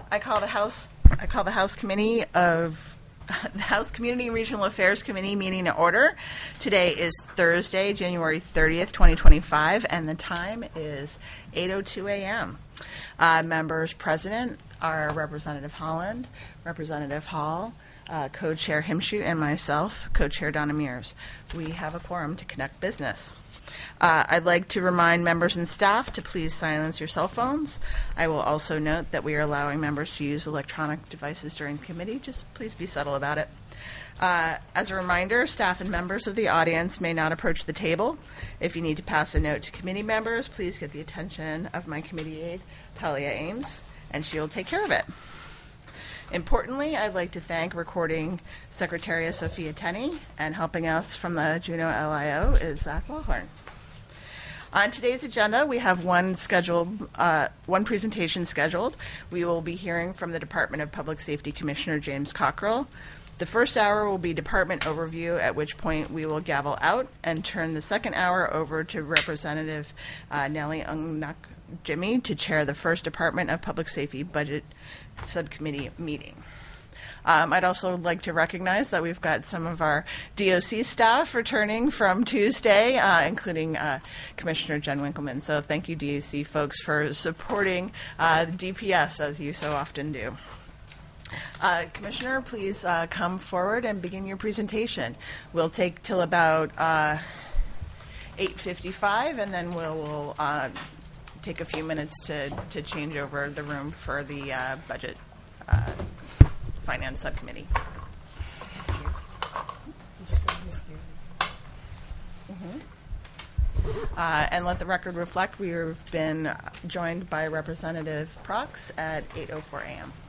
I call the House Committee of the House Community and Regional Affairs Committee meeting to order. Today is Thursday, January 30th, 2025, and the time is 8:02 a.m. Members present are Representative Holland, Representative Hall, Co-Chair Himshoot, and myself, Co-Chair Donna Mears. We have a quorum to conduct business. I'd like to remind members and staff to please silence your cell phones. I will also note that we are allowing members to use electronic devices during the committee. Just please be subtle about it. As a reminder, staff and members of the audience may not approach the table. If you need to pass a note to committee members, please get the attention of my committee aide, Talia Ames, and she will take care of it. Importantly, I'd like to thank Recording Secretary Sophia Tenney, and helping us from the Juneau LIO is Zach Lawhorn. On today's agenda, we have one presentation scheduled. We will be hearing from the Department of Public Safety Commissioner James Cockrell. The first hour will be department overview, at which point we will gavel out and turn the second hour over to Representative Nellie Jimmy to chair the first Department of Public Safety Budget Subcommittee meeting. I'd also like to recognize that we've got some of our DOC staff returning from Tuesday, including Commissioner Jen Winkleman. So thank you, DOC folks, for supporting the DPS as you so often do. Commissioner, please come forward and begin your presentation. We'll take till about 8:55, and then we'll take a few minutes to change over the room for the budget finance subcommittee. And let the record reflect, we've been joined by Representative Prox at 8:04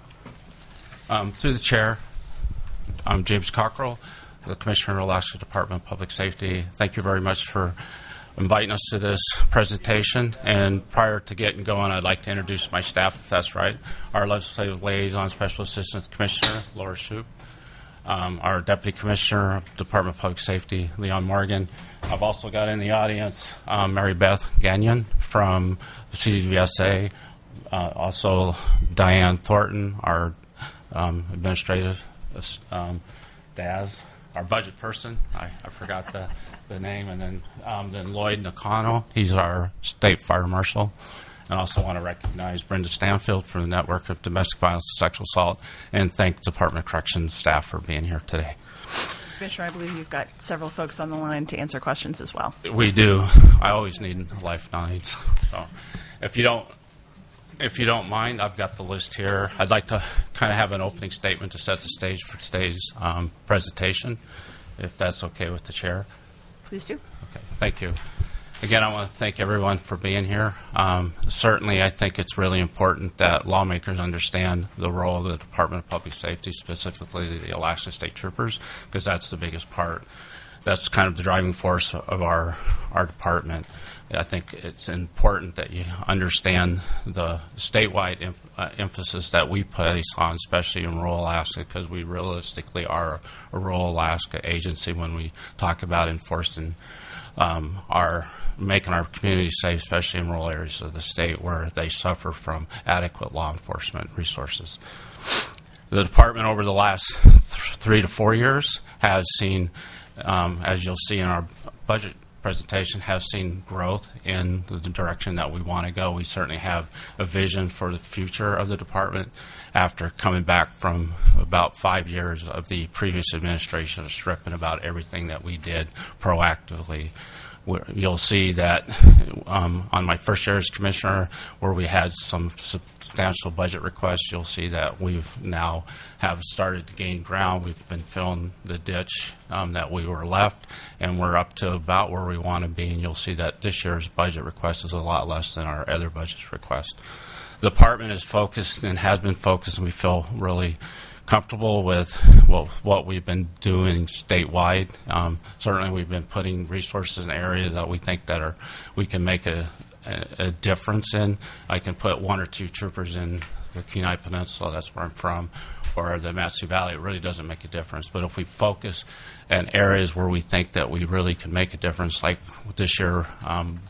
a.m. Through the chair, I'm James Cockrell, the Commissioner of Alaska Department of Public Safety. Thank you very much for inviting us to this presentation. And prior to getting going, I'd like to introduce my staff, if that's right. Our Legislative Liaison Special Assistant Commissioner, Laura Shoup. Our Deputy Commissioner of Department of Public Safety, Leon Morgan. I've also got in the audience Mary Beth Gagnon from CDVSA. Also Diane Thornton, our administrative Daz, our budget person. I forgot the name. And then Lloyd Nakano, he's our state fire marshal. And also want to recognize Brenda Stanfield from the Network of Domestic Violence and Sexual Assault, and thank Department of Corrections staff for being here today. Commissioner, I believe you've got several folks on the line to answer questions as well. We do. I always need lifelines. So if you don't mind, I've got the list here. I'd like to kind of have an opening statement to set the stage for today's presentation, if that's okay with the chair. Please do. Okay, thank you. Again, I want to thank everyone for being here. Certainly, I think it's really important that lawmakers understand the role of the Department of Public Safety, specifically the Alaska State Troopers, because that's the biggest part. That's kind of the driving force of our department. I think it's important that you understand the statewide emphasis that we place on, especially in rural Alaska, because we realistically are a rural Alaska agency when we talk about enforcing making our communities safe, especially in rural areas of the state where they suffer from adequate law enforcement resources. The department over the last 3 to 4 years has seen, as you'll see in our budget presentation, has seen growth in the direction that we want to go. We certainly have a vision for the future of the department after coming back from about 5 years of the previous administration of stripping about everything that we did proactively. You'll see that on my first year as commissioner, where we had some substantial budget requests, you'll see that we've now have started to gain ground. We've been filling the ditch that we were left, and we're up to about where we want to be. And you'll see that this year's budget request is a lot less than our other budget request. The department is focused and has been focused, and we feel really comfortable with what we've been doing statewide. Certainly, we've been putting resources in areas that we think that we can make a difference in. I can put 1 or 2 troopers in the Kenai Peninsula, that's where I'm from, or the Mat-Su Valley. It really doesn't make a difference. But if we focus in areas where we think that we really can make a difference, like this year,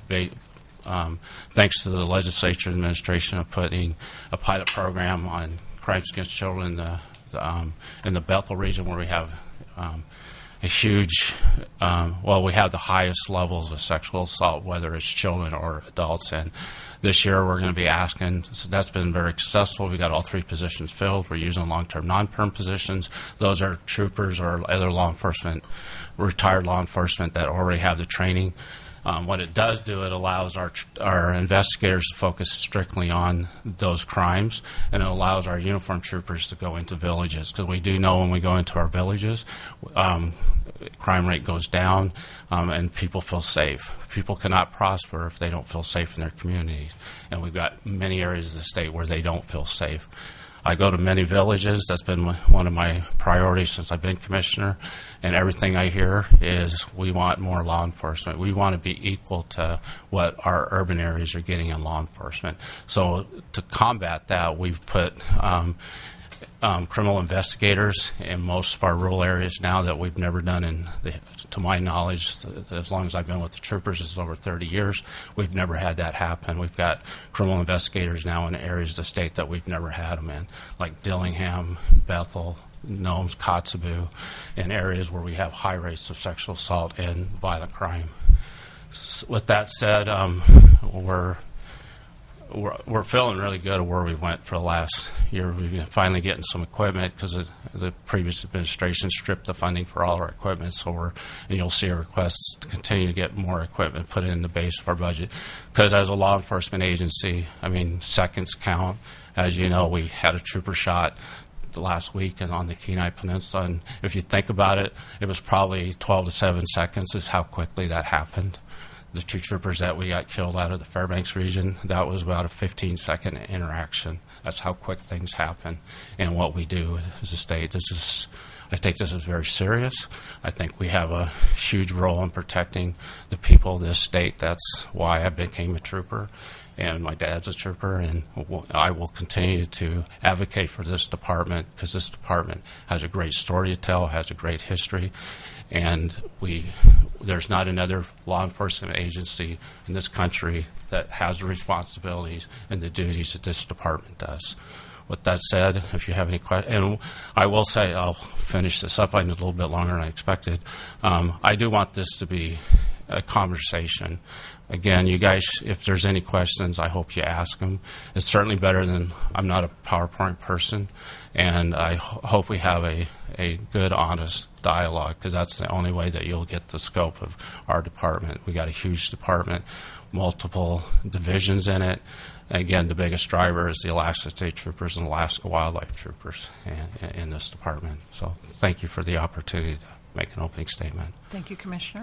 thanks to the legislature administration of putting a pilot program on crimes against children in the Bethel region, where we have a huge, we have the highest levels of sexual assault, whether it's children or adults. And this year we're going to be asking, so that's been very successful. We got all 3 positions filled. We're using long-term non-perm positions. Those are troopers or other law enforcement, retired law enforcement that already have the training. What it does do, it allows our investigators to focus strictly on those crimes, and it allows our uniformed troopers to go into villages, because we do know when we go into our villages, crime rate goes down, and people feel safe. People cannot prosper if they don't feel safe in their communities, and we've got many areas of the state where they don't feel safe. I go to many villages. That's been one of my priorities since I've been commissioner, and everything I hear is we want more law enforcement. We want to be equal to what our urban areas are getting in law enforcement. So to combat that, we've put criminal investigators in most of our rural areas now that we've never done to my knowledge, as long as I've been with the troopers, it's over 30 years, we've never had that happen. We've got criminal investigators now in areas of the state that we've never had them in, like Dillingham, Bethel, Nomes, Kotzebue, in areas where we have high rates of sexual assault and violent crime. With that said, we're feeling really good at where we went for the last year. We've been finally getting some equipment because the previous administration stripped the funding for all our equipment. So and you'll see a request to continue to get more equipment put in the base of our budget. Because as a law enforcement agency, I mean, seconds count. As you know, we had a trooper shot the last week and on the Kenai Peninsula. And if you think about it, it was probably 12 to 7 seconds is how quickly that happened. The 2 troopers that we got killed out of the Fairbanks region, that was about a 15-second interaction. That's how quick things happen. And what we do as a state, I take this as very serious. I think we have a huge role in protecting the people of this state. That's why I became a trooper, and my dad's a trooper, and I will continue to advocate for this department, because this department has a great story to tell, has a great history, and there's not another law enforcement agency in this country that has the responsibilities and the duties that this department does. With that said, if you have any questions, and I will say, I'll finish this up. I need a little bit longer than I expected. I do want this to be a conversation. Again, you guys, if there's any questions, I hope you ask them. It's certainly better than, I'm not a PowerPoint person, and I hope we have a good, honest dialogue, because that's the only way that you'll get the scope of our department. We got a huge department, multiple divisions in it. Again, the biggest driver is the Alaska State Troopers and Alaska Wildlife Troopers in this department. So thank you for the opportunity to make an opening statement. Thank you, Commissioner.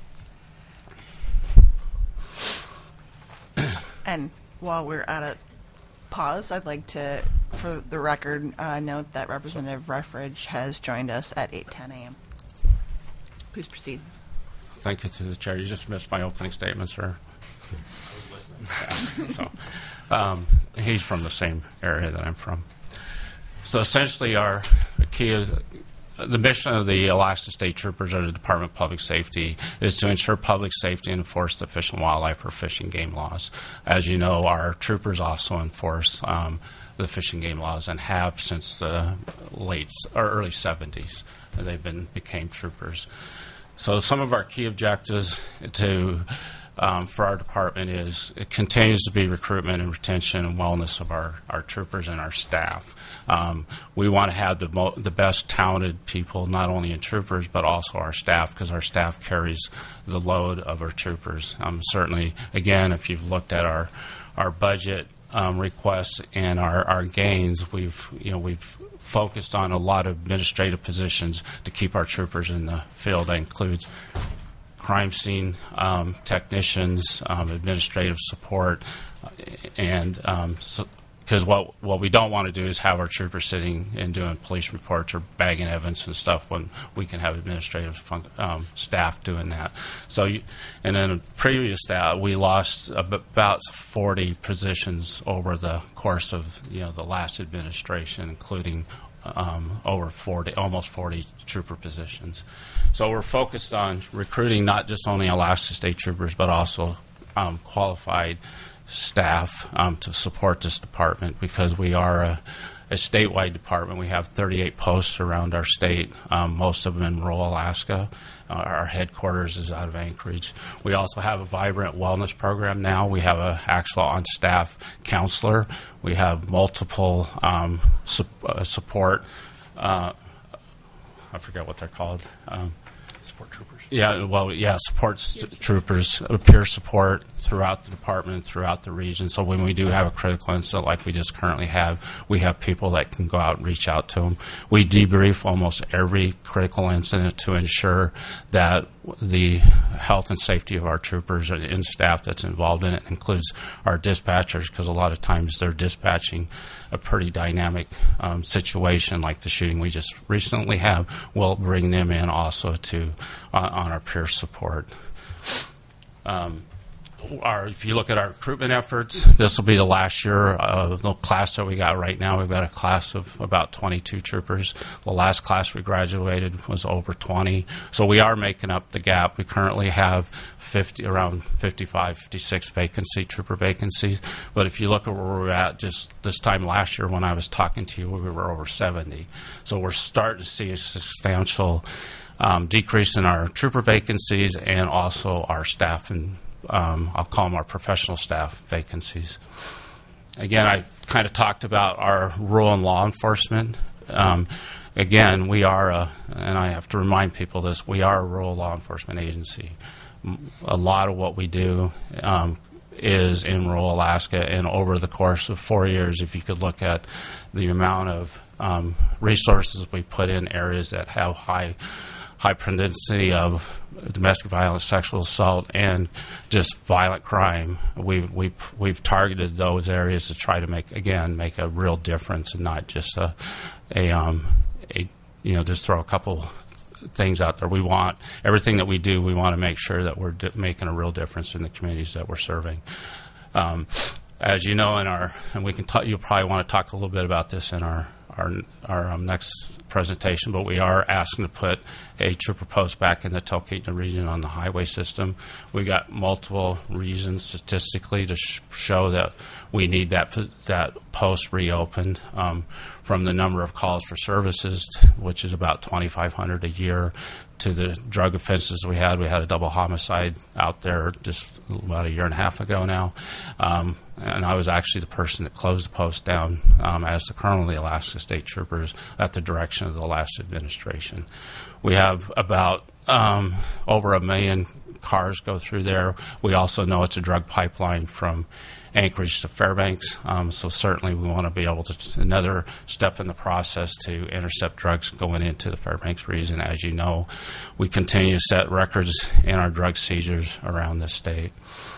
And while we're at a pause, I'd like to, for the record, note that Representative Ruffridge has joined us at 8:10 a.m. Please proceed. Thank you to the chair. You just missed my opening statement, sir. He's from the same area that I'm from. So essentially, the mission of the Alaska State Troopers or the Department of Public Safety is to ensure public safety and enforce the fish and wildlife or fish and game laws. As you know, our troopers also enforce the fish and game laws, and have since the early 70s. They became troopers. So some of our key objectives for our department is it continues to be recruitment and retention and wellness of our troopers and our staff. We want to have the best talented people, not only in troopers, but also our staff, because our staff carries the load of our troopers. Certainly, again, if you've looked at our budget requests and our gains, we've focused on a lot of administrative positions to keep our troopers in the field. That includes crime scene technicians, administrative support, and because what we don't want to do is have our troopers sitting and doing police reports or bagging evidence and stuff when we can have administrative staff doing that. So, and then previous to that, we lost about 40 positions over the course of the last administration, including almost 40 trooper positions. So we're focused on recruiting not just only Alaska State Troopers, but also qualified staff to support this department, because we are a statewide department. We have 38 posts around our state, most of them in rural Alaska. Our headquarters is out of Anchorage. We also have a vibrant wellness program now. We have an actual on-staff counselor. We have multiple support. I forget what they're called. Support troopers. Troopers, peer support throughout the department, throughout the region. So when we do have a critical incident like we just currently have, we have people that can go out and reach out to them. We debrief almost every critical incident to ensure that the health and safety of our troopers and staff that's involved in it includes our dispatchers, because a lot of times they're dispatching a pretty dynamic situation like the shooting we just recently have. We'll bring them in also to on our peer support. If you look at our recruitment efforts, this will be the last year of the class that we got right now. We've got a class of about 22 troopers. The last class we graduated was over 20. So we are making up the gap. We currently have around 55, 56 trooper vacancies. But if you look at where we're at just this time last year when I was talking to you, we were over 70. So we're starting to see a substantial decrease in our trooper vacancies and also our staff and I'll call them our professional staff vacancies. Again, I kind of talked about our rural and law enforcement. Again, we are, and I have to remind people this, we are a rural law enforcement agency. A lot of what we do is in rural Alaska, and over the course of 4 years, if you could look at the amount of resources we put in areas that have high propensity of domestic violence, sexual assault, and just violent crime. We've targeted those areas to try to make a real difference, and not just just throw a couple things out there. We want everything that we do. We want to make sure that we're making a real difference in the communities that we're serving. As you know, and we can you'll probably want to talk a little bit about this in our next presentation, but we are asking to put a trooper post back in the Talkeetna region on the highway system. We got multiple reasons statistically to show that we need that post reopened, from the number of calls for services, which is about 2,500 a year, to the drug offenses we had. We had a double homicide out there just about a year and a half ago now. And I was actually the person that closed the post down as the colonel of the Alaska State Troopers at the direction of the last administration. We have about over 1 million cars go through there. We also know it's a drug pipeline from Anchorage to Fairbanks, so certainly we want to be able to, another step in the process to intercept drugs going into the Fairbanks region. As you know, we continue to set records in our drug seizures around the state.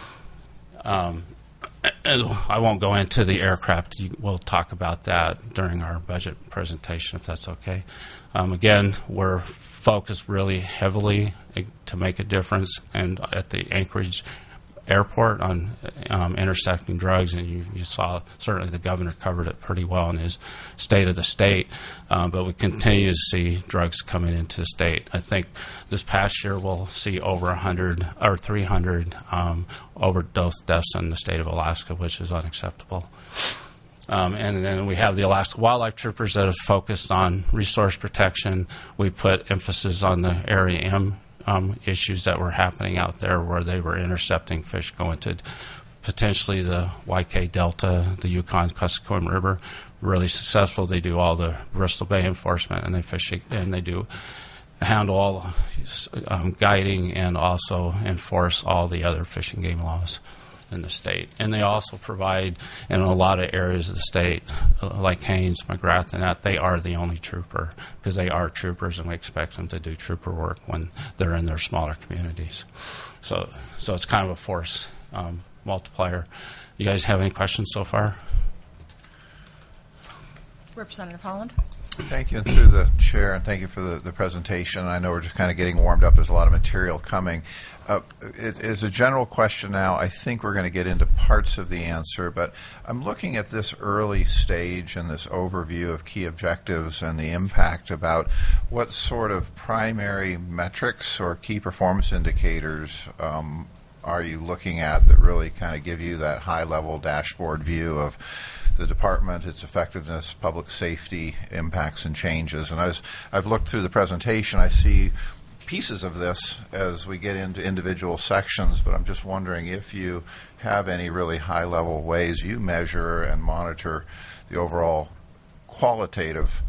I won't go into the aircraft. We'll talk about that during our budget presentation, if that's okay. Again, we're focused really heavily to make a difference, and at the Anchorage Airport on intersecting drugs, and you saw certainly the governor covered it pretty well in his state of the state, but we continue to see drugs coming into the state. I think this past year we'll see over 100 or 300 overdose deaths in the state of Alaska, which is unacceptable. And then we have the Alaska Wildlife Troopers that are focused on resource protection. We put emphasis on the Area M issues that were happening out there, where they were intercepting fish going to potentially the YK Delta, the Yukon-Kuskokwim River. Really successful. They do all the Bristol Bay enforcement, and they fish, and they do handle all guiding and also enforce all the other fish and game laws in the state. And they also provide, in a lot of areas of the state, like Haines, McGrath, and that, they are the only trooper, because they are troopers, and we expect them to do trooper work when they're in their smaller communities. So it's kind of a force multiplier. You guys have any questions so far? Representative Holland. Thank you, and through the chair, and thank you for the presentation. I know we're just kind of getting warmed up. There's a lot of material coming. It is a general question now. I think we're going to get into parts of the answer, but I'm looking at this early stage and this overview of key objectives and the impact about what sort of primary metrics or key performance indicators are you looking at that really kind of give you that high-level dashboard view of the department, its effectiveness, public safety impacts and changes. And I've looked through the presentation. I see pieces of this as we get into individual sections, but I'm just wondering if you have any really high-level ways you measure and monitor the overall quantitative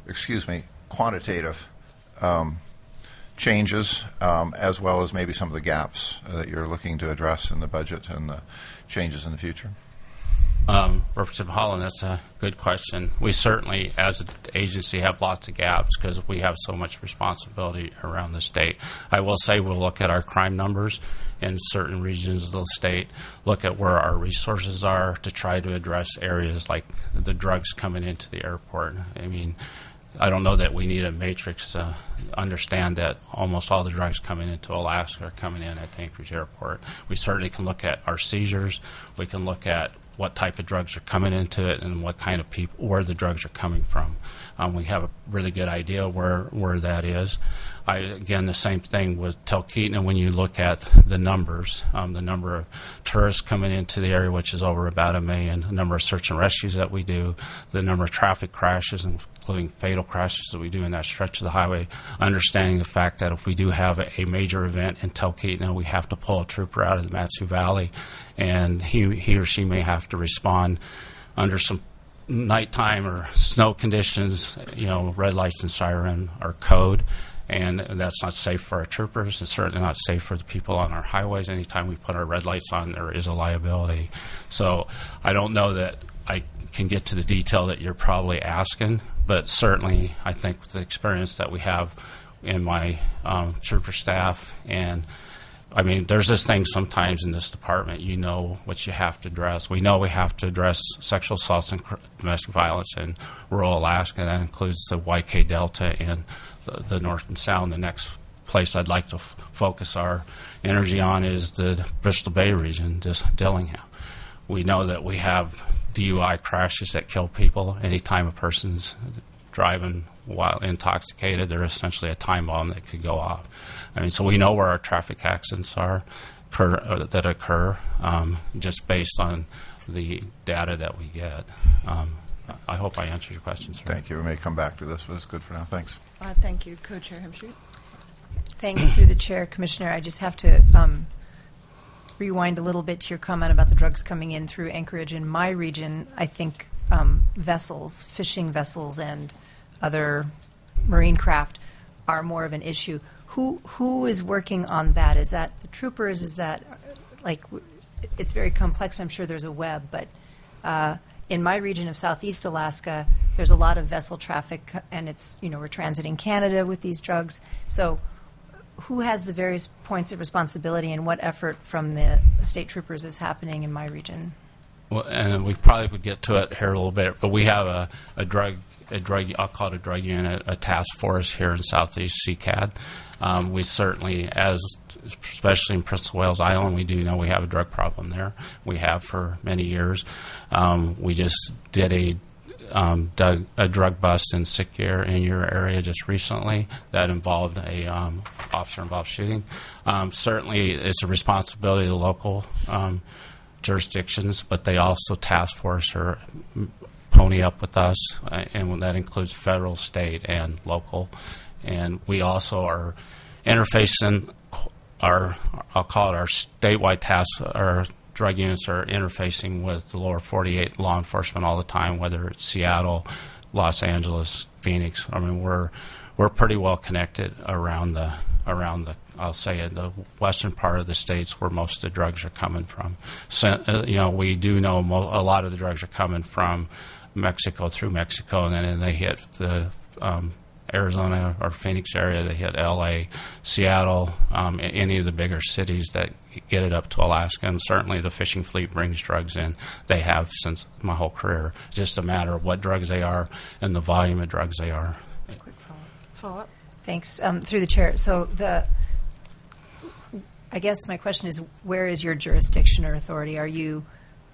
changes, as well as maybe some of the gaps that you're looking to address in the budget and the changes in the future. Representative Holland, that's a good question. We certainly, as an agency, have lots of gaps because we have so much responsibility around the state. I will say we'll look at our crime numbers in certain regions of the state, look at where our resources are to try to address areas like the drugs coming into the airport. I mean, I don't know that we need a matrix to understand that almost all the drugs coming into Alaska are coming in at Anchorage Airport. We certainly can look at our seizures. We can look at what type of drugs are coming into it and what kind of people, where the drugs are coming from. We have a really good idea where that is. Again, the same thing with Talkeetna. When you look at the numbers, the number of tourists coming into the area, which is over about 1 million, the number of search and rescues that we do, the number of traffic crashes, including fatal crashes that we do in that stretch of the highway, understanding the fact that if we do have a major event in Talkeetna, we have to pull a trooper out of the Mat-Su Valley, and he or she may have to respond under some nighttime or snow conditions. Red lights and siren are code, and that's not safe for our troopers. It's certainly not safe for the people on our highways. Anytime we put our red lights on, there is a liability. So I don't know that I can get to the detail that you're probably asking, but certainly I think the experience that we have in my trooper staff, and I mean, there's this thing sometimes in this department, you know what you have to address. We know we have to address sexual assaults and domestic violence in rural Alaska. That includes the YK Delta and the North and South. The next place I'd like to focus our energy on is the Bristol Bay region, just Dillingham. We know that we have DUI crashes that kill people. Anytime a person's driving while intoxicated, they're essentially a time bomb that could go off. I mean, so we know where our traffic accidents that occur just based on the data that we get. I hope I answered your question, sir. Thank you. We may come back to this, but it's good for now. Thanks. Thank you. Co-Chair Hemstreet. Thanks. Through the chair, Commissioner, I just have to rewind a little bit to your comment about the drugs coming in through Anchorage. In my region, I think vessels, fishing vessels, and other marine craft are more of an issue. Who is working on that? Is that the troopers? Is that it's very complex. I'm sure there's a web, but in my region of Southeast Alaska, there's a lot of vessel traffic, and it's we're transiting Canada with these drugs. So, who has the various points of responsibility, and what effort from the state troopers is happening in my region? Well, and we probably would get to it here a little bit, but we have a drug, I'll call it a drug unit, a task force here in Southeast CCAD. We certainly, especially in Prince of Wales Island, we do know we have a drug problem there. We have for many years. We just did a drug bust in Sikir in your area just recently that involved a officer-involved shooting. Certainly, it's a responsibility of the local jurisdictions, but they also task force or pony up with us, and that includes federal, state, and local. And we also are interfacing I'll call it our statewide tasks. Our drug units are interfacing with the lower 48 law enforcement all the time, whether it's Seattle, Los Angeles, Phoenix. I mean, we're pretty well connected around the I'll say in the western part of the states where most of the drugs are coming from. So, we do know a lot of the drugs are coming from Mexico through Mexico, and then they hit the Arizona or Phoenix area, they hit L.A., Seattle, any of the bigger cities that get it up to Alaska. And certainly the fishing fleet brings drugs in. They have since my whole career. It's just a matter of what drugs they are and the volume of drugs they are. Quick Follow-up. Thanks. Through the chair. So I guess my question is, where is your jurisdiction or authority? Are you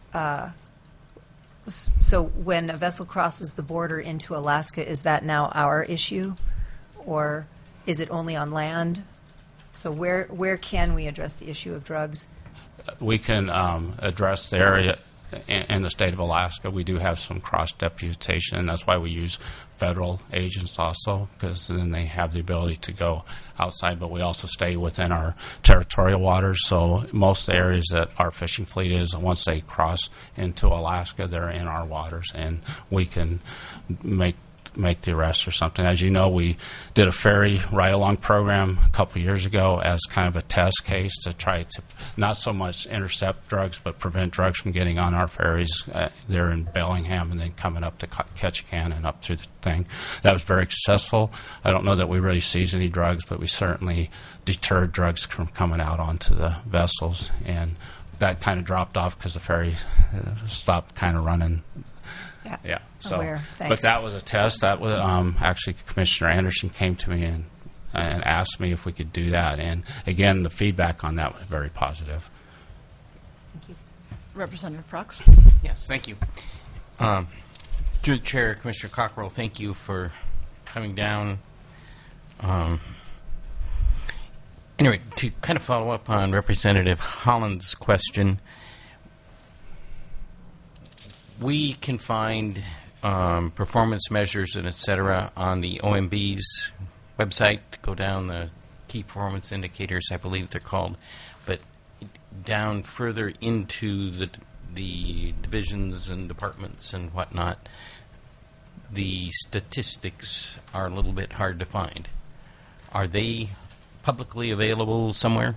so when a vessel crosses the border into Alaska, is that now our issue, or is it only on land? So where can we address the issue of drugs? We can address the area in the state of Alaska. We do have some cross-deputation, and that's why we use federal agents also, because then they have the ability to go outside, but we also stay within our territorial waters. So most of the areas that our fishing fleet is, once they cross into Alaska, they're in our waters, and we can make the arrest or something. As you know, we did a ferry ride-along program a couple years ago as kind of a test case to try to not so much intercept drugs, but prevent drugs from getting on our ferries there in Bellingham and then coming up to Ketchikan and up through the thing. That was very successful. I don't know that we really seized any drugs, but we certainly deterred drugs from coming out onto the vessels, and that kind of dropped off because the ferry stopped kind of running. Yeah. So, Aware. Thanks. but that was a test. That was actually Commissioner Anderson came to me and asked me if we could do that. And again, the feedback on that was very positive. Thank you. Representative Prox. Yes, thank you. Through the chair, Commissioner Cockrell, thank you for coming down. Anyway, to kind of follow up on Representative Holland's question, we can find performance measures and et cetera on the OMB's website. Go down the key performance indicators, I believe they're called, but down further into the divisions and departments and whatnot, the statistics are a little bit hard to find. Are they publicly available somewhere?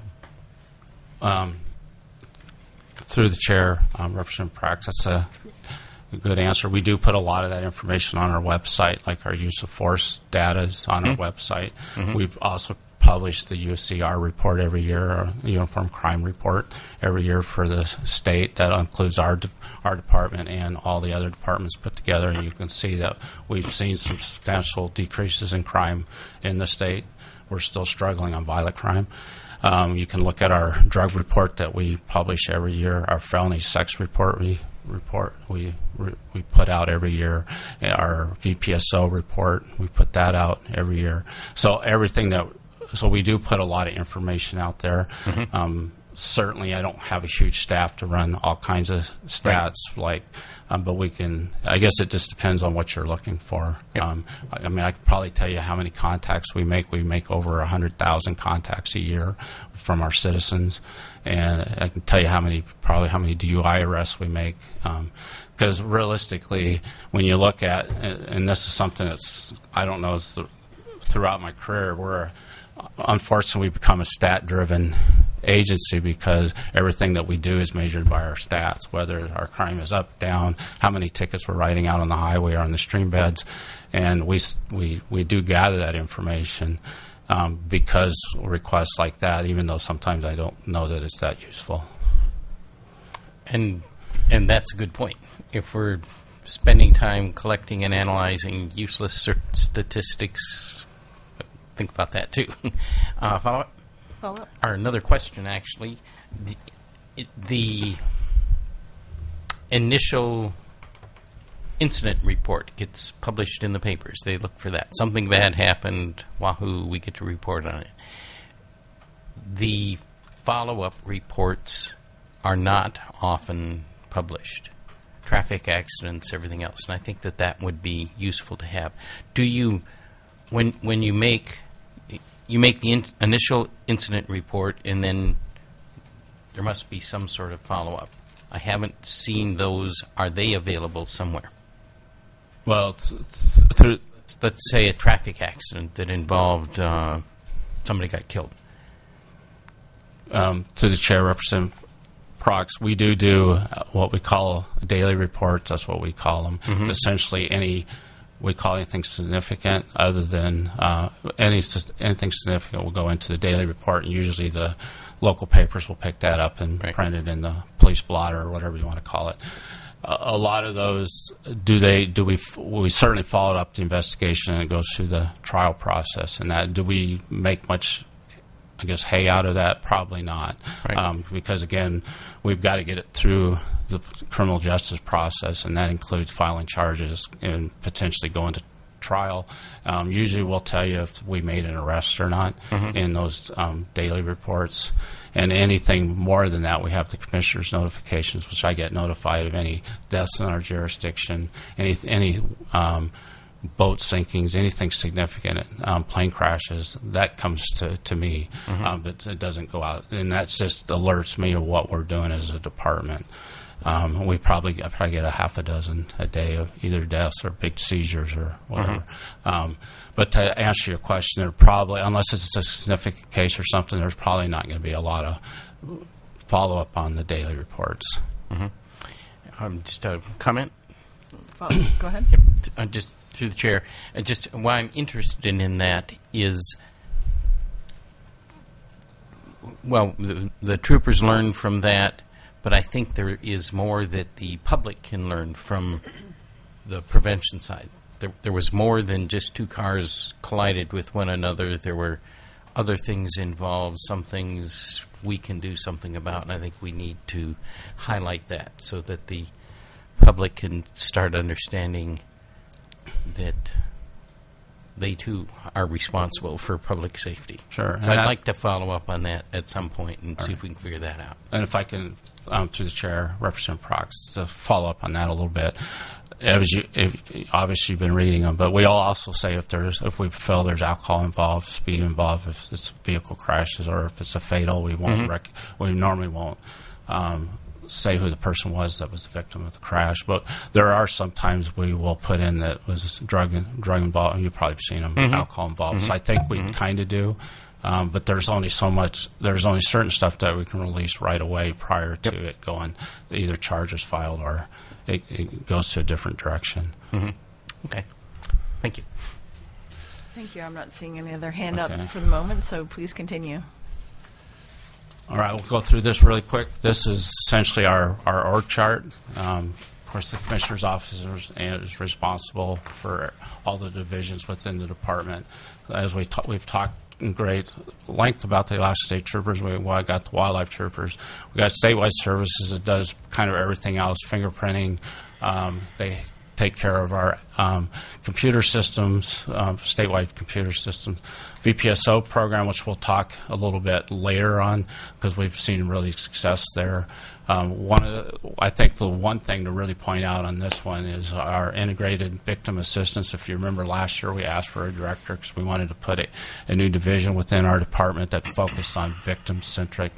Through the chair, Representative Prax, that's a good answer. We do put a lot of that information on our website, like our use of force data is on our website. We've also published the UCR report every year, our Uniform Crime Report every year for the state. That includes our department and all the other departments put together, and you can see that we've seen some substantial decreases in crime in the state. We're still struggling on violent crime. You can look at our drug report that we publish every year, our felony sex report we put out every year, our VPSO report, we put that out every year. So so we do put a lot of information out there. Certainly, I don't have a huge staff to run all kinds of stats, but we can. I guess it just depends on what you're looking for. Yep. I mean, I could probably tell you how many contacts we make. We make over 100,000 contacts a year from our citizens, and I can tell you probably how many DUI arrests we make. Because realistically, when you look at, and this is something that's, I don't know, throughout my career, unfortunately, we've become a stat-driven agency because everything that we do is measured by our stats, whether our crime is up, down, how many tickets we're writing out on the highway or on the stream beds, and we do gather that information because requests like that, even though sometimes I don't know that it's that useful. And that's a good point. If we're spending time collecting and analyzing useless statistics, think about that too. Follow up? Follow up. Or another question, actually. The initial incident report gets published in the papers. They look for that. Something bad happened, wahoo, we get to report on it. The follow-up reports are not often published. Traffic accidents, everything else. And I think that would be useful to have. Do you, when you make the initial incident report, and then there must be some sort of follow-up. I haven't seen those. Are they available somewhere? Well, Let's say a traffic accident that involved somebody got killed. To the chair, Representative Prox, we do what we call daily reports. That's what we call them. Essentially, we call anything significant other than anything significant will go into the daily report, and usually the local papers will pick that up and print it in the police blotter or whatever you want to call it. A lot of those, we certainly followed up the investigation, and it goes through the trial process. And that, do we make much, I guess, hay out of that? Probably not. Right. Because, again, we've got to get it through the criminal justice process, and that includes filing charges and potentially going trial. Usually we'll tell you if we made an arrest or not in those daily reports. And anything more than that, we have the commissioner's notifications, which I get notified of any deaths in our jurisdiction, any boat sinkings, anything significant, plane crashes, that comes to me, but it doesn't go out. And that just alerts me of what we're doing as a department. I probably get a half a dozen a day of either deaths or big seizures or whatever. But to answer your question, there probably, unless it's a significant case or something, there's probably not going to be a lot of follow-up on the daily reports. Just a comment? Go ahead. Just through the chair. Just why I'm interested in that is, well, the troopers learn from that, but I think there is more that the public can learn from the prevention side. There was more than just two cars collided with one another. There were other things involved, some things we can do something about, and I think we need to highlight that so that the public can start understanding that they too are responsible for public safety. Sure. So And I'd like to follow up on that at some point and see if we can figure that out. And if I can, through the chair, Representative Prox, to follow up on that a little bit. Obviously, you've been reading them, but we all also say if we feel there's alcohol involved, speed involved, if it's vehicle crashes or if it's a fatal, we won't. We normally won't say who the person was that was the victim of the crash. But there are sometimes we will put in that was drug involved. And you've probably seen them, alcohol involved. So I think we kind of do. But there's only so much. There's only certain stuff that we can release right away prior to it going. Either charges filed or it goes to a different direction. Okay. Thank you. Thank you. I'm not seeing any other hand up Okay. for the moment, so please continue. All right, we'll go through this really quick. This is essentially our org chart. Of course, the Commissioner's Office is responsible for all the divisions within the department. As we've talked in great length about the Alaska State Troopers, we got the Wildlife Troopers. We got Statewide Services that does kind of everything else, fingerprinting. They take care of our computer systems, statewide computer systems. VPSO program, which we'll talk a little bit later on because we've seen really success there. I think the one thing to really point out on this one is our integrated victim assistance. If you remember last year, we asked for a director because we wanted to put a new division within our department that focused on victim-centric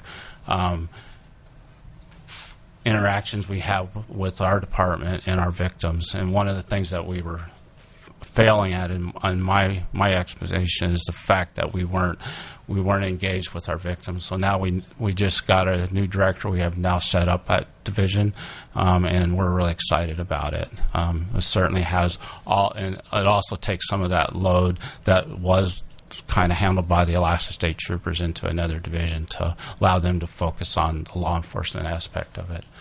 interactions we have with our department and our victims. And one of the things that we were failing at in my exposition is the fact that we weren't engaged with our victims. So now we just got a new director. We have now set up that division, and we're really excited about it. It certainly has and it also takes some of that load that was kind of handled by the Alaska State Troopers into another division to allow them to focus on the law enforcement aspect of it.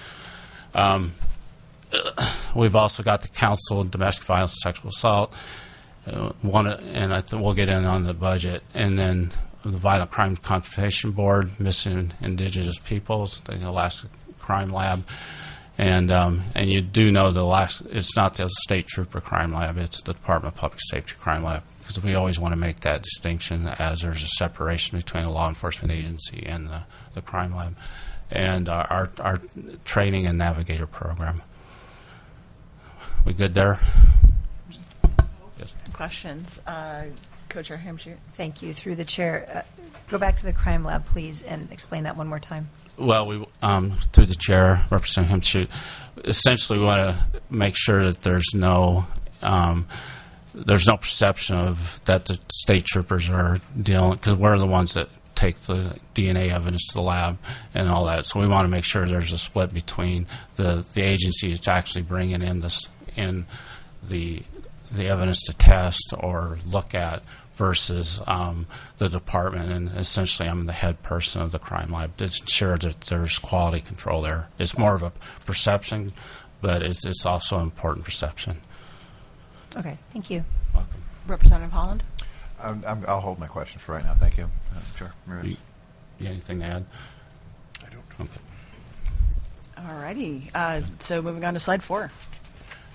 We've also got the Council on Domestic Violence and Sexual Assault, and I think we'll get in on the budget, and then the Violent Crime Confrontation Board, Missing Indigenous Peoples, the Alaska Crime Lab, and you do know it's not the State Trooper Crime Lab, it's the Department of Public Safety Crime Lab, because we always want to make that distinction as there's a separation between a law enforcement agency and the crime lab, and our training and navigator program. We good there? Yes. Questions? Co-Chair Hamshoot. Thank you. Through the chair, go back to the crime lab, please, and explain that one more time. Well, through the chair, Representative Hamshoot, essentially we want to make sure that there's no perception of that the state troopers are dealing, because we're the ones that take the DNA evidence to the lab and all that. So we want to make sure there's a split between the agency that's actually bringing in the evidence to test or look at versus the department. And essentially, I'm the head person of the crime lab to ensure that there's quality control there. It's more of a perception, but it's also an important perception. Okay, thank you. Welcome. Representative Holland. I'll hold my question for right now. Thank you. Chair Ramirez. You anything to add? I don't. Okay. All righty. So moving on to slide 4.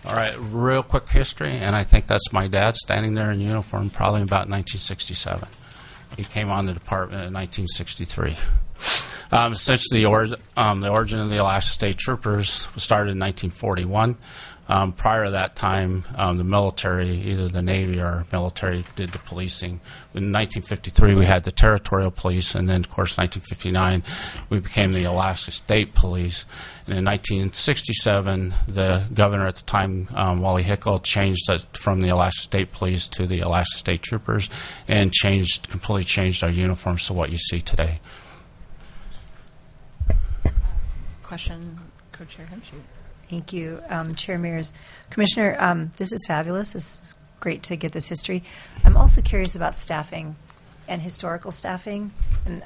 All right, real quick history, and I think that's my dad standing there in uniform, probably about 1967. He came on the department in 1963. Essentially, the origin of the Alaska State Troopers started in 1941. Prior to that time, the military, either the Navy or military, did the policing. In 1953, we had the Territorial Police, and then, of course, 1959, we became the Alaska State Police. And in 1967, the governor at the time, Wally Hickel, changed us from the Alaska State Police to the Alaska State Troopers and completely changed our uniforms to what you see today. Question, Co-Chair Hemshoot. Thank you, Chair Mears. Commissioner, this is fabulous. This is great to get this history. I'm also curious about staffing and historical staffing. And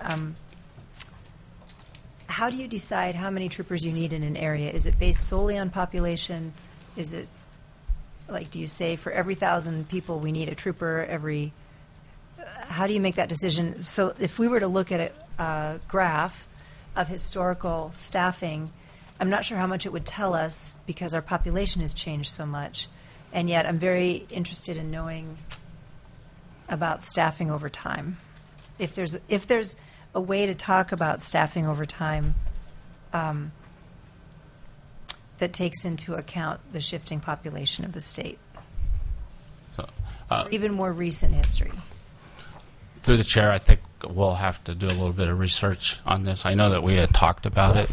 how do you decide how many troopers you need in an area? Is it based solely on population? Is it, like, do you say for every 1,000 people we need a trooper every... how do you make that decision? So if we were to look at a graph of historical staffing, I'm not sure how much it would tell us because our population has changed so much. And yet I'm very interested in knowing about staffing over time. If there's a way to talk about staffing over time that takes into account the shifting population of the state. So, even more recent history. through the chair, I think we'll have to do a little bit of research on this. I know that we had talked about it.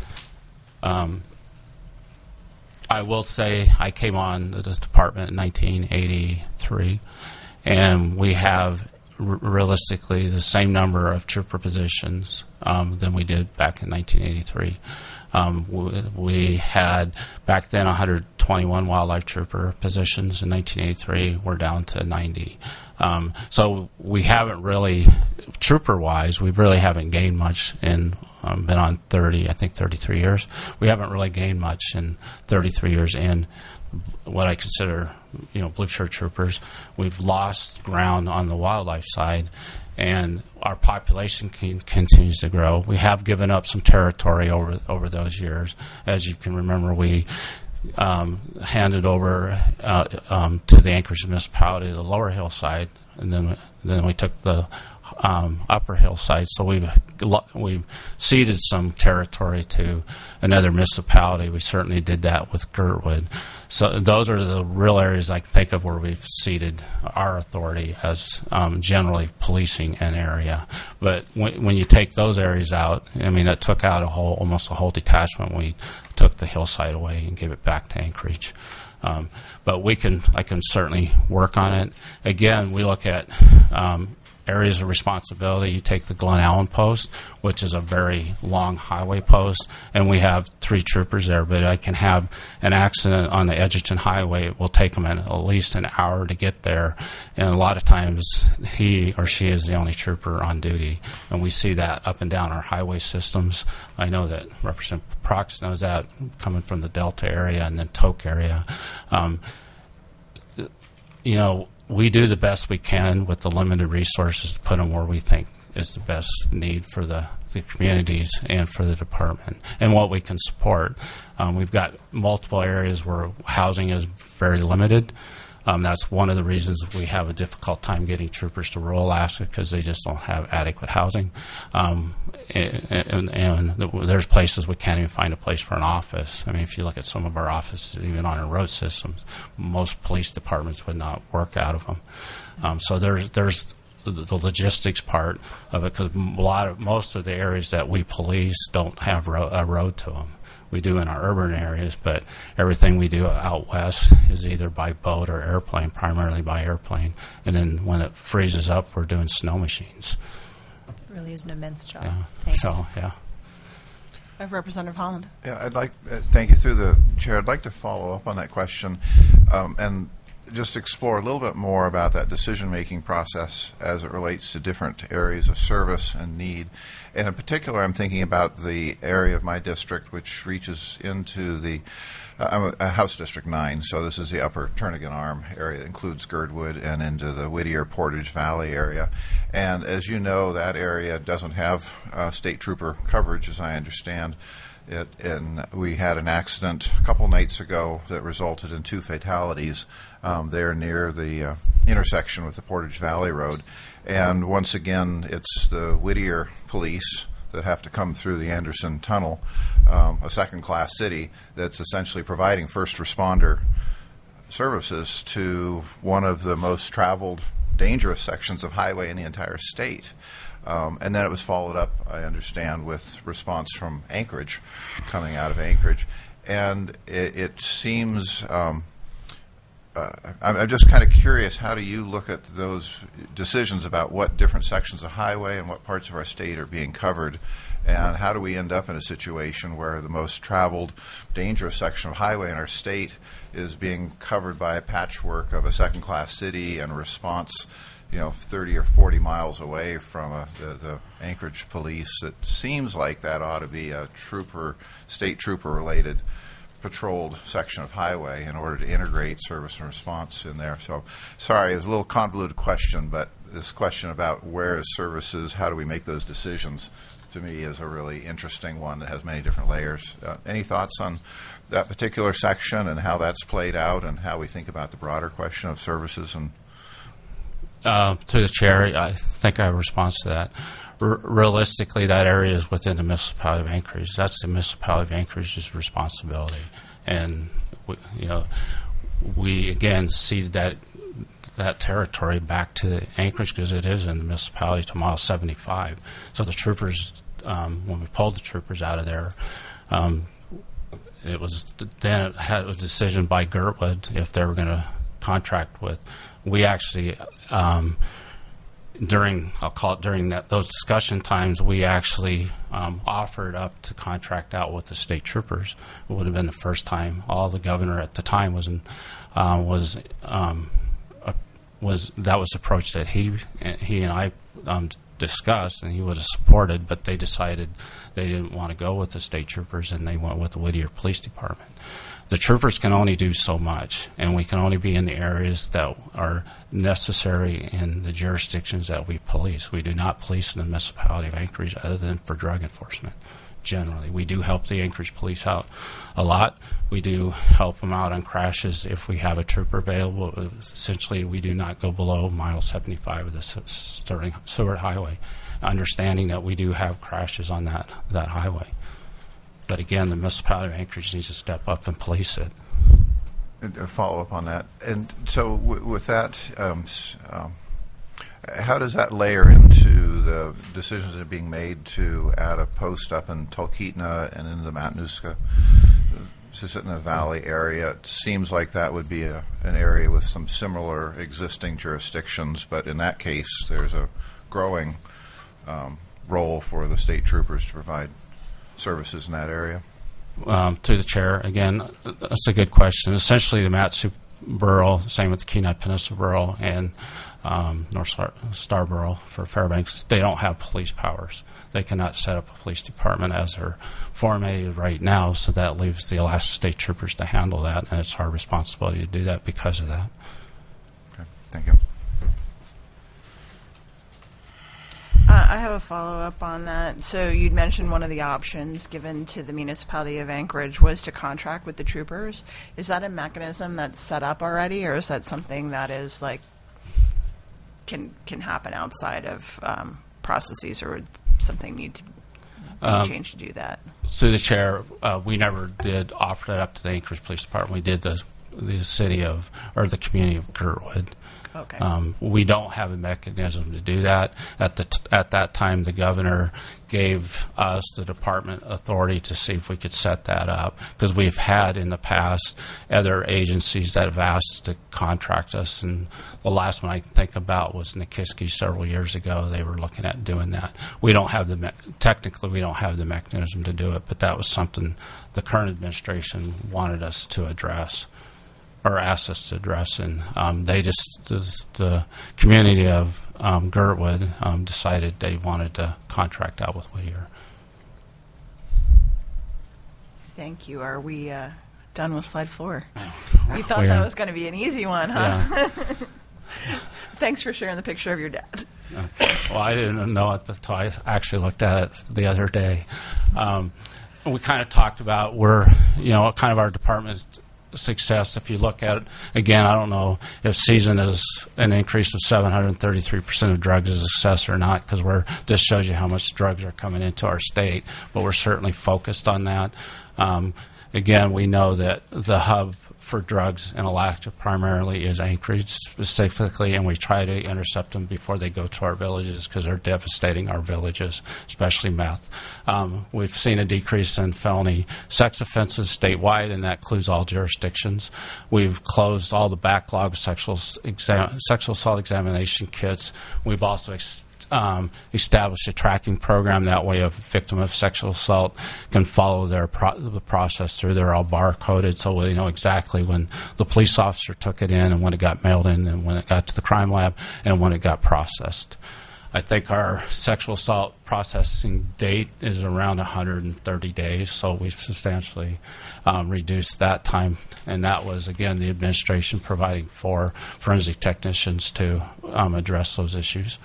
I will say I came on the department in 1983, and we have realistically the same number of trooper positions than we did back in 1983. We had back then 121 wildlife trooper positions. In 1983, we're down to 90. So we haven't really, trooper-wise, we really haven't gained much in, been on 33 years. We haven't really gained much in 33 years in what I consider, blue shirt troopers. We've lost ground on the wildlife side, and our population continues to grow. We have given up some territory over those years. As you can remember, we handed over to the Anchorage municipality the lower hillside, and then we took the upper hillside. So we've ceded some territory to another municipality. We certainly did that with Girdwood. So those are the real areas I can think of where we've ceded our authority as generally policing an area. But when you take those areas out, I mean, it took out almost a whole detachment. We took the hillside away and gave it back to Anchorage. But I can certainly work on it. Again, we look at areas of responsibility. You take the Glen Allen post, which is a very long highway post, and we have 3 troopers there, but I can have an accident on the Edgerton Highway. It will take them at least an hour to get there, and a lot of times he or she is the only trooper on duty, and we see that up and down our highway systems. I know that Representative Prox knows that, coming from the Delta area and then Tok area. We do the best we can with the limited resources to put them where we think is the best need for the communities and for the department and what we can support. We've got multiple areas where housing is very limited. That's one of the reasons we have a difficult time getting troopers to rural Alaska, because they just don't have adequate housing. And there's places we can't even find a place for an office. I mean, if you look at some of our offices, even on our road systems, most police departments would not work out of them. So there's the logistics part of it, because most of the areas that we police don't have a road to them. We do in our urban areas, but everything we do out west is either by boat or airplane, primarily by airplane. And then when it freezes up, we're doing snow machines. It really is an immense job. Yeah. Thanks. So, yeah. I have Representative Holland. Yeah, I'd like, thank you through the chair. I'd like to follow up on that question and just explore a little bit more about that decision-making process as it relates to different areas of service and need. And in particular, I'm thinking about the area of my district which reaches into the I'm a House District 9, so this is the upper Turnagain Arm area that includes Girdwood and into the Whittier Portage Valley area. And as you know, that area doesn't have state trooper coverage, as I understand. And we had an accident a couple nights ago that resulted in 2 fatalities there near the intersection with the Portage Valley Road. And once again, it's the Whittier police that have to come through the Anderson Tunnel, a second-class city that's essentially providing first responder services to one of the most traveled, dangerous sections of highway in the entire state. And then it was followed up, I understand, with response from Anchorage, coming out of Anchorage. And it seems, I'm just kind of curious, how do you look at those decisions about what different sections of highway and what parts of our state are being covered? And how do we end up in a situation where the most traveled, dangerous section of highway in our state is being covered by a patchwork of a second-class city and response, 30 or 40 miles away from the Anchorage police? It seems like that ought to be a state trooper-related patrolled section of highway in order to integrate service and response in there. So, sorry, it was a little convoluted question, but this question about where is services, how do we make those decisions, to me is a really interesting one that has many different layers. Any thoughts on that particular section and how that's played out and how we think about the broader question of services? And to the chair, I think I have a response to that. Realistically, that area is within the municipality of Anchorage. That's the municipality of Anchorage's responsibility. And, we again ceded that territory back to Anchorage because it is in the municipality to mile 75. So the troopers, when we pulled the troopers out of there, it was a decision by Girdwood if they were going to contract with. We actually, during those discussion times, we actually offered up to contract out with the state troopers. It would have been the first time. All the governor at the time was the approach that he and I discussed, and he would have supported, but they decided they didn't want to go with the state troopers, and they went with the Whittier Police Department. The troopers can only do so much, and we can only be in the areas that are necessary in the jurisdictions that we police. We do not police in the municipality of Anchorage other than for drug enforcement. Generally, we do help the Anchorage police out a lot. We do help them out on crashes if we have a trooper available. Essentially, we do not go below mile 75 of the Seward Highway, understanding that we do have crashes on that highway. But again, the municipality of Anchorage needs to step up and police it. A follow-up on that. And so with that, how does that layer into the decisions that are being made to add a post up in Talkeetna and in the Matanuska, Susitna Valley area? It seems like that would be an area with some similar existing jurisdictions, but in that case, there's a growing role for the state troopers to provide services in that area. To the chair, again, that's a good question. Essentially, the Mat-Su Borough, same with the Kenai Peninsula Borough and North Star Borough for Fairbanks, they don't have police powers. They cannot set up a police department as they're formatted right now, so that leaves the Alaska State Troopers to handle that, and it's our responsibility to do that because of that. Okay, thank you. I have a follow-up on that. So you'd mentioned one of the options given to the municipality of Anchorage was to contract with the troopers. Is that a mechanism that's set up already, or is that something that is like can happen outside of processes, or would something need to be changed to do that? Through the chair, we never did offer that up to the Anchorage Police Department. We did the city of, or the community of Girdwood. Okay. We don't have a mechanism to do that. At that time, the governor gave us, the department, authority to see if we could set that up, because we've had in the past other agencies that have asked to contract us, and the last one I can think about was Nikiski several years ago. They were looking at doing that. We don't have technically we don't have the mechanism to do it, but that was something the current administration wanted us to address, or asked us to address, and the community of Girdwood decided they wanted to contract out with Whittier. Thank you. Are we done with slide 4? We You thought that was going to be an easy one, huh? Yeah. Thanks for sharing the picture of your dad. Okay. Well, I didn't know it until I actually looked at it the other day. we kind of talked about kind of our department's success. If you look at it, again, I don't know if season is an increase of 733% of drugs is a success or not, because this shows you how much drugs are coming into our state, but we're certainly focused on that. Again, we know that the hub for drugs in Alaska primarily is Anchorage specifically, and we try to intercept them before they go to our villages because they're devastating our villages, especially meth. We've seen a decrease in felony sex offenses statewide, and that includes all jurisdictions. We've closed all the backlog of sexual assault examination kits. We've also establish a tracking program. That way a victim of sexual assault can follow the process through. They're all bar-coded, so we know exactly when the police officer took it in and when it got mailed in and when it got to the crime lab and when it got processed. I think our sexual assault processing date is around 130 days, so we've substantially reduced that time, and that was, again, the administration providing for forensic technicians to address those issues.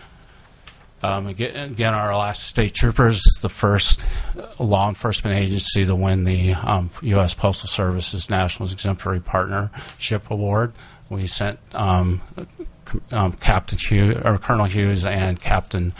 Again, our Alaska State Troopers, the first law enforcement agency to win the U.S. Postal Service's National Exemplary Partnership Award. We sent Captain Hughes, or Colonel Hughes, and Captain,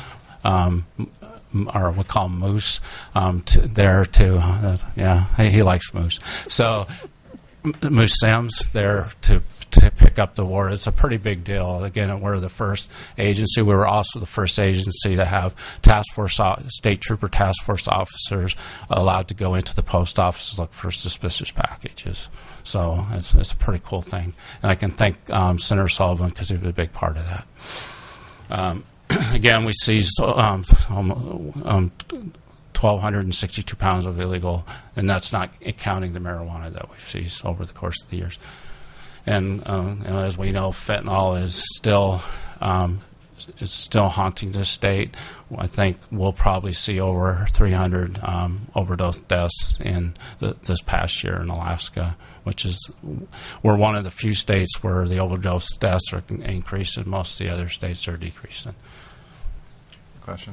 or we call him Moose, there to, he likes Moose. So Moose Sims there to pick up the award. It's a pretty big deal. Again, we're the first agency. We were also the first agency to have state trooper task force officers allowed to go into the post office to look for suspicious packages. So it's a pretty cool thing. And I can thank Senator Sullivan because he was a big part of that. Again, we seized 1,262 pounds of illegal, and that's not counting the marijuana that we've seized over the course of the years. And as we know, fentanyl is still haunting this state. I think we'll probably see over 300 overdose deaths in this past year in Alaska, which is we're one of the few states where the overdose deaths are increasing. Most of the other states are decreasing. Question?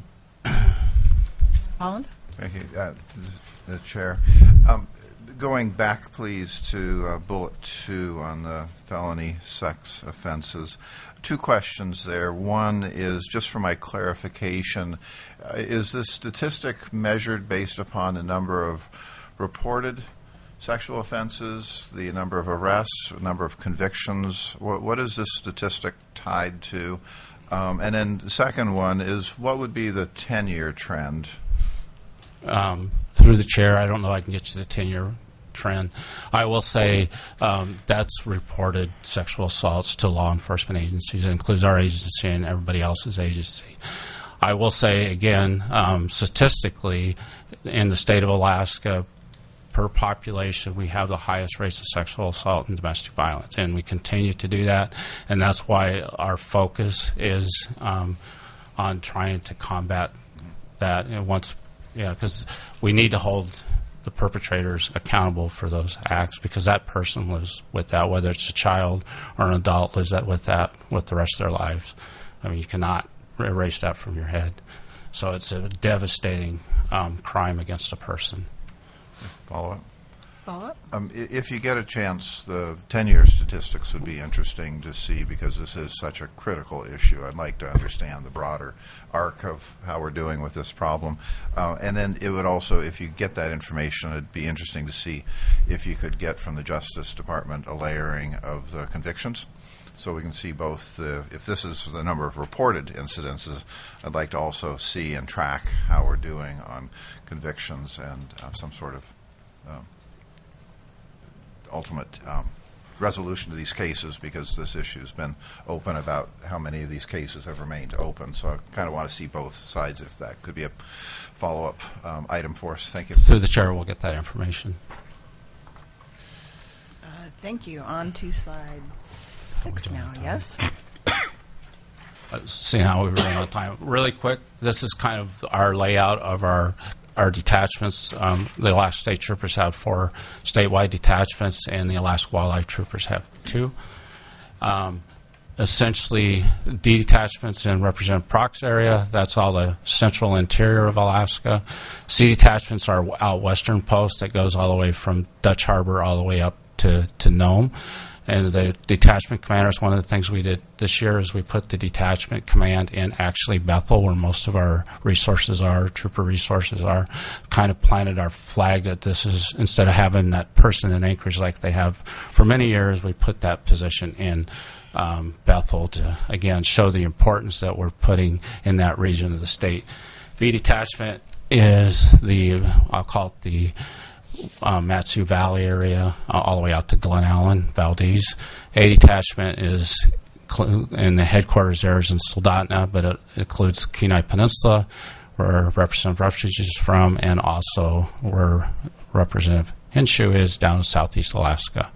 Holland? Thank you, the Chair. Going back, please, to bullet 2 on the felony sex offenses. 2 questions there. One is, just for my clarification, is this statistic measured based upon the number of reported sexual offenses, the number of arrests, number of convictions? What is this statistic tied to? And then the second one is, what would be the 10-year trend? Through the chair, I don't know I can get you the 10-year trend. I will say that's reported sexual assaults to law enforcement agencies. It includes our agency and everybody else's agency. I will say, again, statistically, in the state of Alaska, per population, we have the highest rates of sexual assault and domestic violence, and we continue to do that, and that's why our focus is on trying to combat that. And because we need to hold the perpetrators accountable for those acts, because that person lives with that, whether it's a child or an adult, lives with that with the rest of their lives. I mean, you cannot erase that from your head. So it's a devastating crime against a person. Follow-up? Follow-up? If you get a chance, the 10-year statistics would be interesting to see, because this is such a critical issue. I'd like to understand the broader arc of how we're doing with this problem. And then it would also, if you get that information, it'd be interesting to see if you could get from the Justice Department a layering of the convictions, so we can see both if this is the number of reported incidences. I'd like to also see and track how we're doing on convictions and some sort of ultimate resolution to these cases, because this issue has been open about how many of these cases have remained open. So I kind of want to see both sides, if that could be a follow-up item for us. Thank you. Through the chair, we'll get that information. Thank you. On to slide 6 now, yes? Seeing how we run out of time. Really quick, this is kind of our layout of our detachments. The Alaska State Troopers have 4 statewide detachments, and the Alaska Wildlife Troopers have 2. essentially D detachments in Representative Proc's area. That's all the central interior of Alaska. C detachments are out western post that goes all the way from Dutch Harbor all the way up to Nome. And the detachment commanders, one of the things we did this year is we put the detachment command in actually Bethel, where most of our resources are, trooper resources are, kind of planted our flag that this is, instead of having that person in Anchorage like they have for many years, we put that position in Bethel to, again, show the importance that we're putting in that region of the state. B detachment is the, I'll call it the Matsu Valley area, all the way out to Glen Allen, Valdez. A detachment is in the headquarters there is in Soldotna, but it includes Kenai Peninsula, where Representative Rushridge is from, and also where Representative Henshaw is down in southeast Alaska.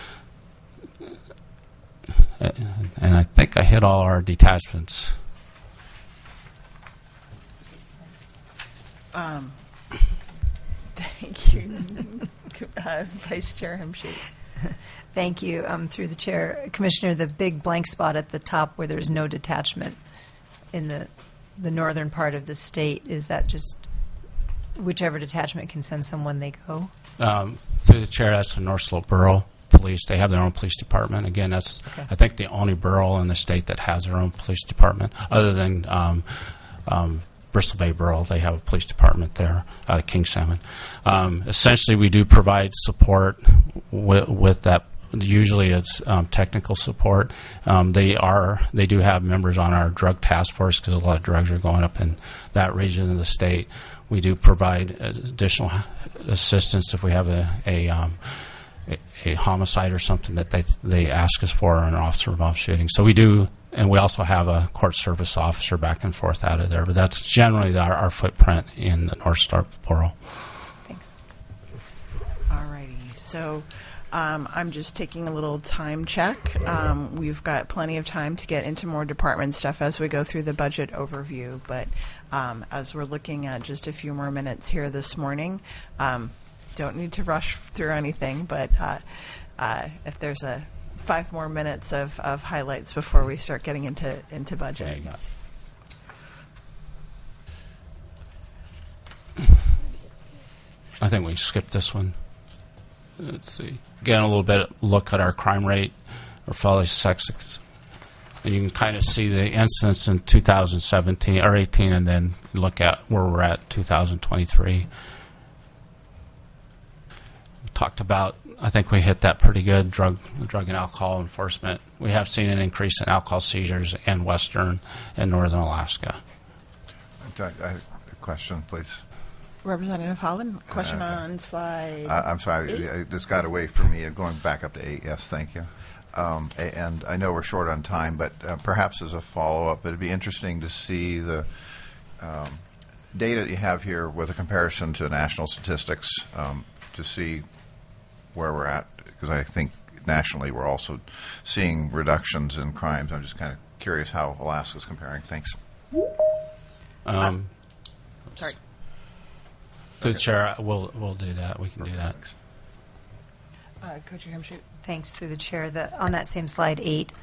And I think I hit all our detachments. Thank you, Vice Chair Henshaw. Thank you. Through the chair, Commissioner, the big blank spot at the top where there's no detachment in the northern part of the state, is that just whichever detachment can send someone, they go? Through the chair, that's the North Slope Borough Police. They have their own police department. Again, that's, okay, I think, the only borough in the state that has their own police department, other than Bristol Bay Borough. They have a police department there out of King Salmon. Essentially, we do provide support with that. Usually, it's technical support. They do have members on our drug task force because a lot of drugs are going up in that region of the state. We do provide additional assistance if we have a homicide or something that they ask us for, or an officer-involved shooting. So we do. And we also have a court service officer back and forth out of there. But that's generally our footprint in the North Star Borough. Thanks. All righty. So I'm just taking a little time check. We've got plenty of time to get into more department stuff as we go through the budget overview. But as we're looking at just a few more minutes here this morning, don't need to rush through anything. But if there's 5 more minutes of highlights before we start getting into budget. I think we skipped this one. Let's see. Again, a little bit look at our crime rate, or fatality sex, and you can kind of see the incidents in 2017 or 18, and then look at where we're at 2023. We talked about, I think we hit that pretty good, drug and alcohol enforcement. We have seen an increase in alcohol seizures in western and northern Alaska. I have a question, please. Representative Holland, question on slide I'm sorry, 8? this got away from me. Going back up to 8, yes, thank you. And I know we're short on time, but perhaps as a follow-up, it'd be interesting to see the data that you have here with a comparison to national statistics to see where we're at, because I think nationally we're also seeing reductions in crimes. I'm just kind of curious how Alaska's comparing. Thanks. Sorry. Through the chair, we'll do that. We can do that. Co-Chair Henshaw. Thanks. Through the chair, on that same slide 8,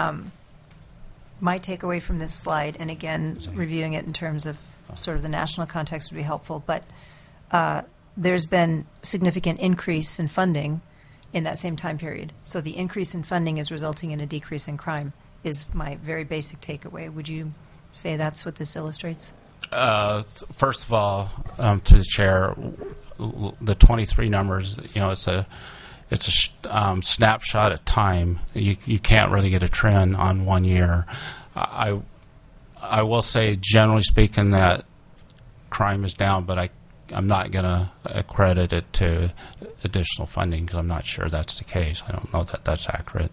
my takeaway from this slide, and again, reviewing it in terms of sort of the national context would be helpful, but there's been significant increase in funding in that same time period. So the increase in funding is resulting in a decrease in crime, is my very basic takeaway. Would you say that's what this illustrates? First of all, to the chair, the 23 numbers, it's a snapshot at time. You can't really get a trend on 1 year. I will say, generally speaking, that crime is down, but I'm not going to accredit it to additional funding because I'm not sure that's the case. I don't know that that's accurate.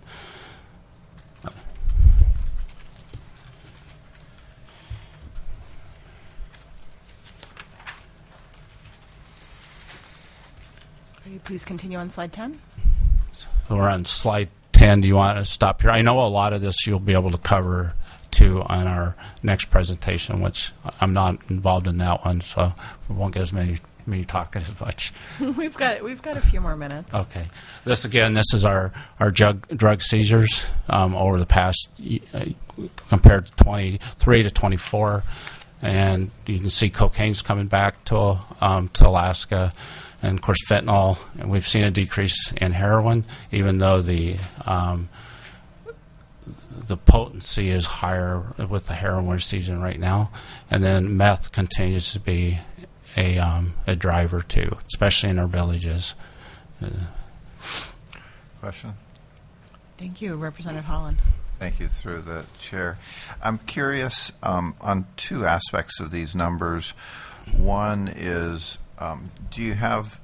Will you please continue on slide 10? So we're on slide 10. Do you want to stop here? I know a lot of this you'll be able to cover too on our next presentation, which I'm not involved in that one, so we won't get as many me talking as much. We've got a few more minutes. Okay. This is our drug seizures over the past compared to 23 to 24, and you can see cocaine's coming back to Alaska, and of course fentanyl. And we've seen a decrease in heroin, even though the potency is higher with the heroin we're seizing right now, and then meth continues to be a driver too, especially in our villages. Question? Thank you, Representative Holland. Thank you, through the chair. I'm curious on two aspects of these numbers. One is, do you have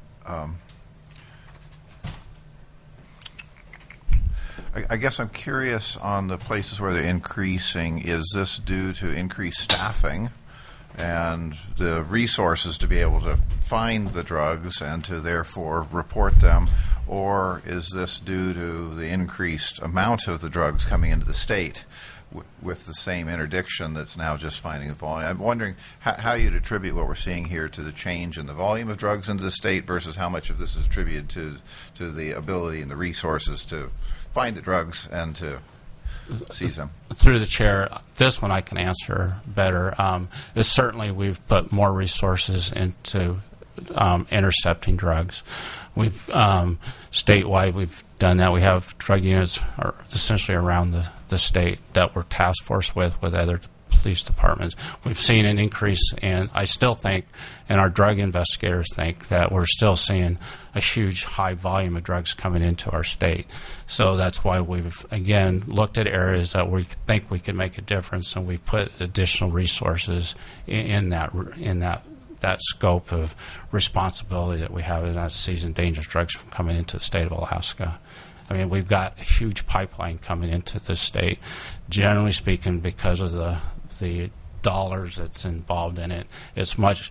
I guess I'm curious on the places where they're increasing. Is this due to increased staffing and the resources to be able to find the drugs and to therefore report them, or is this due to the increased amount of the drugs coming into the state with the same interdiction that's now just finding a volume? I'm wondering how you'd attribute what we're seeing here to the change in the volume of drugs into the state versus how much of this is attributed to the ability and the resources to find the drugs and to seize them. Through the chair, this one I can answer better. Is certainly we've put more resources into intercepting drugs. We've statewide we've done that. We have drug units essentially around the state that we're task force with other police departments. We've seen an increase, and I still think, and our drug investigators think, that we're still seeing a huge high volume of drugs coming into our state. So that's why we've, again, looked at areas that we think we can make a difference, and we've put additional resources in that scope of responsibility that we have in that seizing dangerous drugs from coming into the state of Alaska. I mean, we've got a huge pipeline coming into the state, generally speaking, because of the dollars that's involved in it. It's much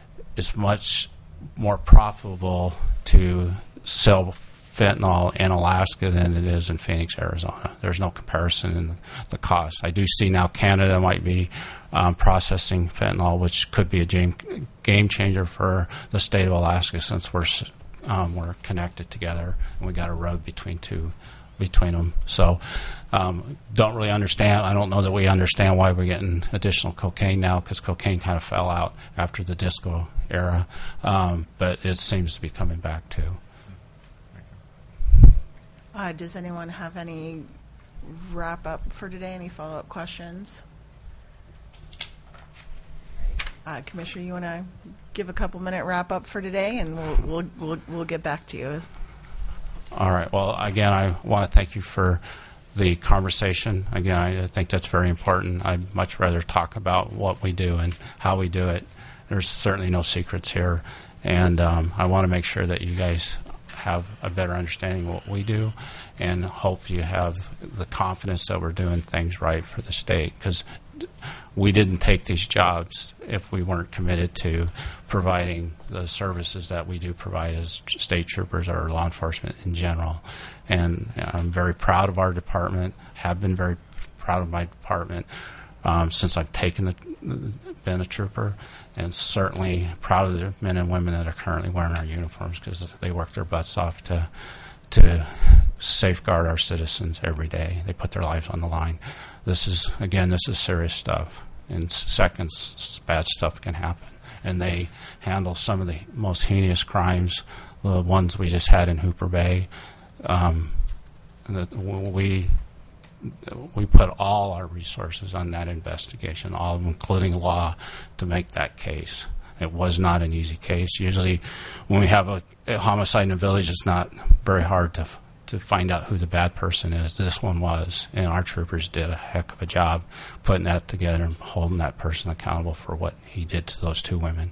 more profitable to sell fentanyl in Alaska than it is in Phoenix, Arizona. There's no comparison in the cost. I do see now Canada might be processing fentanyl, which could be a game changer for the state of Alaska, since we're connected together and we got a road between them. So don't really understand. I don't know that we understand why we're getting additional cocaine now, because cocaine kind of fell out after the disco era, but it seems to be coming back too. Does anyone have any wrap up for today? Any follow up questions? Commissioner, you want to give a couple minute wrap up for today, and we'll get back to you. All right. Well, again, I want to thank you for the conversation. Again, I think that's very important. I'd much rather talk about what we do and how we do it. There's certainly no secrets here, and I want to make sure that you guys have a better understanding of what we do, and hope you have the confidence that we're doing things right for the state, because we didn't take these jobs if we weren't committed to providing the services that we do provide as state troopers or law enforcement in general. And I'm very proud of our department, have been very proud of my department since I've been a trooper, and certainly proud of the men and women that are currently wearing our uniforms, because they work their butts off to safeguard our citizens every day. They put their lives on the line. This is serious stuff. In seconds, bad stuff can happen. And they handle some of the most heinous crimes, the ones we just had in Hooper Bay. We put all our resources on that investigation, all of them, including law, to make that case. It was not an easy case. Usually when we have a homicide in a village, it's not very hard to find out who the bad person is. This one was, and our troopers did a heck of a job putting that together and holding that person accountable for what he did to those two women.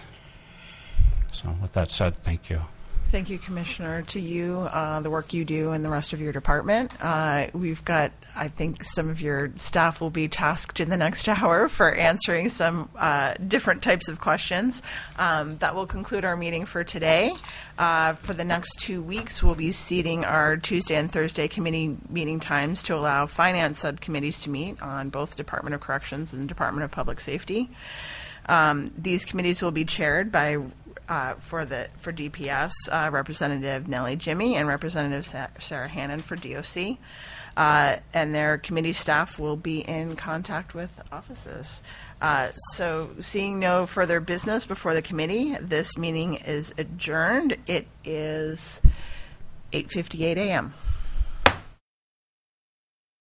So with that said, thank you. Thank you, Commissioner. To you, the work you do and the rest of your department. We've got, I think some of your staff will be tasked in the next hour for answering some different types of questions. That will conclude our meeting for today. For the next 2 weeks, we'll be seating our Tuesday and Thursday committee meeting times to allow finance subcommittees to meet on both Department of Corrections and Department of Public Safety. These committees will be chaired by for DPS, Representative Nellie Jimmy and Representative Sarah Hannon for DOC. And their committee staff will be in contact with offices. So seeing no further business before the committee, this meeting is adjourned. It is 8:58 a.m.